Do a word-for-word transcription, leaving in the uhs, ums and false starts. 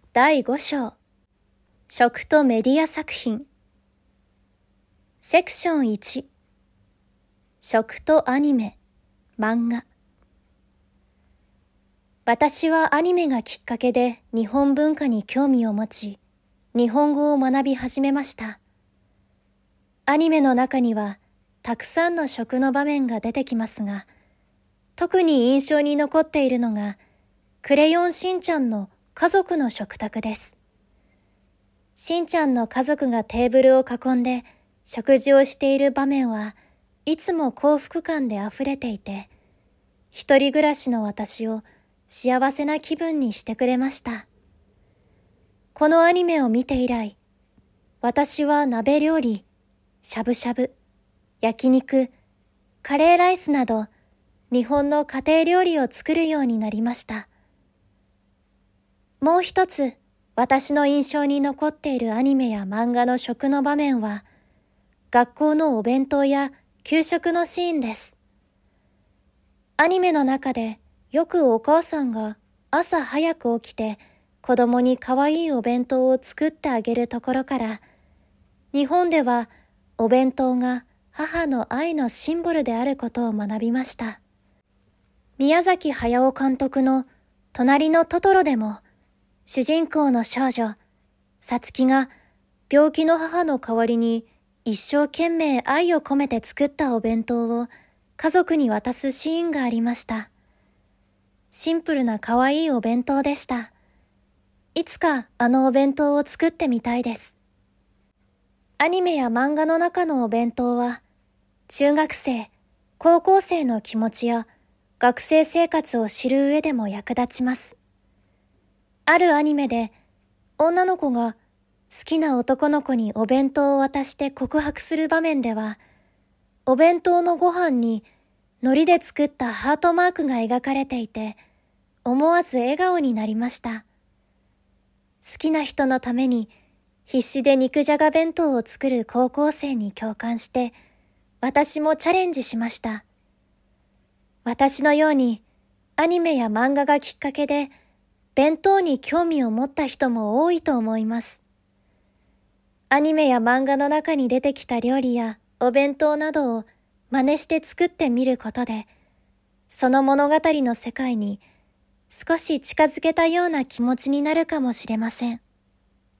だいご章、食とメディア作品。セクションいち、食とアニメ、漫画。私はアニメがきっかけで日本文化に興味を持ち、日本語を学び始めました。アニメの中にはたくさんの食の場面が出てきますが、特に印象に残っているのが、クレヨンしんちゃんの家族の食卓です。しんちゃんの家族がテーブルを囲んで食事をしている場面はいつも幸福感であふれていて、一人暮らしの私を幸せな気分にしてくれました。このアニメを見て以来、私は鍋料理、しゃぶしゃぶ、焼肉、カレーライスなど日本の家庭料理を作るようになりました。もう一つ私の印象に残っているアニメや漫画の食の場面は、学校のお弁当や給食のシーンです。アニメの中でよくお母さんが朝早く起きて子供に可愛いお弁当を作ってあげるところから、日本ではお弁当が母の愛のシンボルであることを学びました。宮崎駿監督の隣のトトロでも、主人公の少女、さつきが病気の母の代わりに一生懸命愛を込めて作ったお弁当を家族に渡すシーンがありました。シンプルな可愛いお弁当でした。いつかあのお弁当を作ってみたいです。アニメや漫画の中のお弁当は、中学生、高校生の気持ちや学生生活を知る上でも役立ちます。あるアニメで女の子が好きな男の子にお弁当を渡して告白する場面では、お弁当のご飯に海苔で作ったハートマークが描かれていて、思わず笑顔になりました。好きな人のために必死で肉じゃが弁当を作る高校生に共感して、私もチャレンジしました。私のようにアニメや漫画がきっかけで弁当に興味を持った人も多いと思います。アニメや漫画の中に出てきた料理やお弁当などを真似して作ってみることで、その物語の世界に少し近づけたような気持ちになるかもしれません。